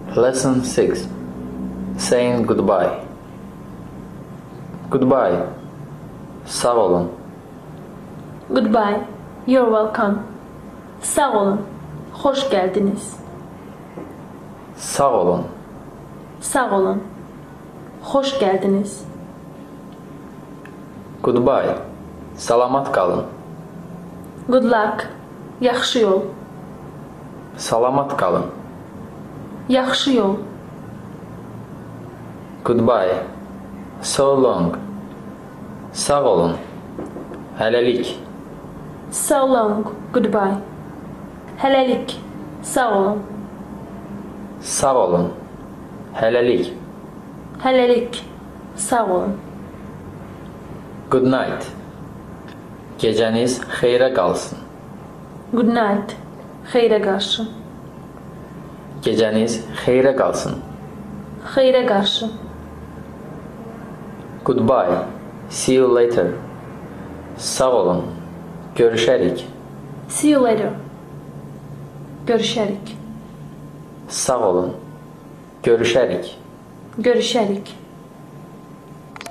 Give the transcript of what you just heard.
Lesson 6. Saying goodbye. Goodbye. Sağ olun. Goodbye. You're welcome. Sağ olun. Hoş geldiniz. Sağ olun. Sağ olun. Hoş geldiniz. Goodbye. Salamat qalın. Good luck. Yaxşı yol. Salamat qalın. Yaxşı yol. Goodbye. So long. Sağ olun. Hələlik. So long. Goodbye. Hələlik. Sağ olun. Sağ olun. Hələlik. Hələlik. Sağ olun. Good night. Gecəniz xeyrə qalsın. Good night. Xeyrə qarşı. Gecəniz xeyrə qalsın. Xeyrə qarşı. Goodbye. See you later. Sağ olun. Görüşərik. See you later. Görüşərik. Sağ olun. Görüşərik. Görüşərik.